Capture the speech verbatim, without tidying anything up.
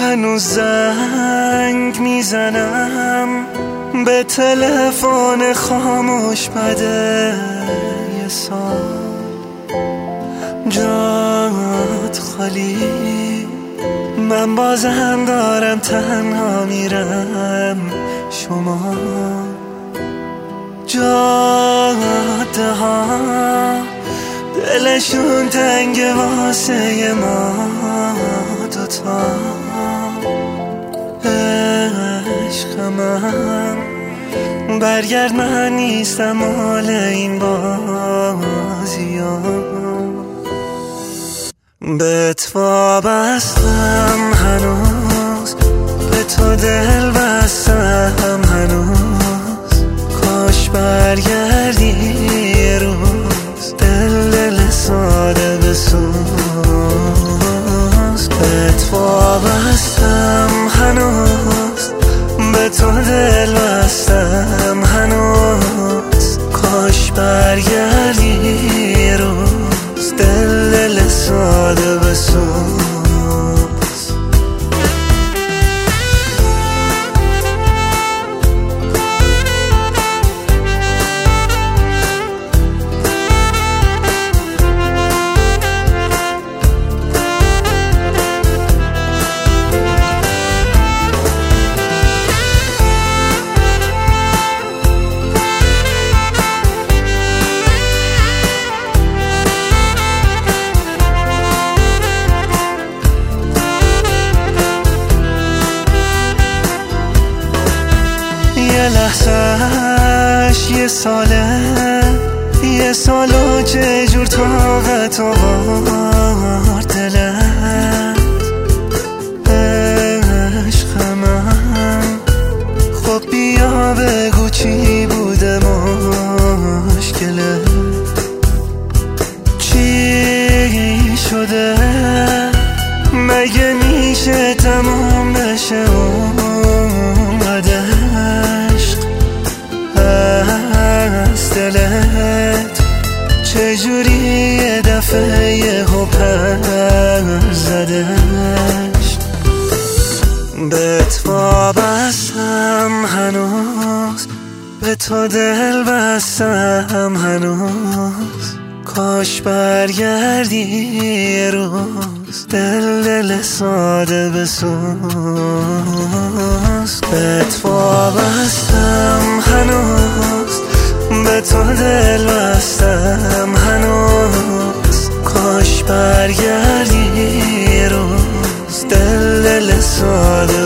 هنوز زنگ میزنم به تلفن خاموش بده یه سال جات خالی، من بازم دارم تنها میرم. شما جاده ها دلشون تنگ واسه ما دوتا. عشق من برگرد، من نیستم مال این بازی ها. بهت وابستم هنوز، به تو دل بستم هنوز. کاش برگردی یه روز، دل دل ساده بسوز. بهت وابستم هنوز، به تو دل بستم هنوز. کاش برگردی یه روز، دل دل ساده بسوز. یه لحظهش یه ساله، یه سال و چه جور طاقت آورد دلت. عشق من خب بیا بگو چی بوده مشکلت، چی شده؟ مگه میشه تمام بشه اومده از دلت؟ چجوری یه دفعه یه پر زدش؟ بهت وابستم هنوز، به تو دل بستم هنوز. کاش برگردی یه روز، دل دل ساده بسوز. بهت وابستم هنوز، به تو دل بستم هنوز. کاش برگردی یه روز، دل دل ساده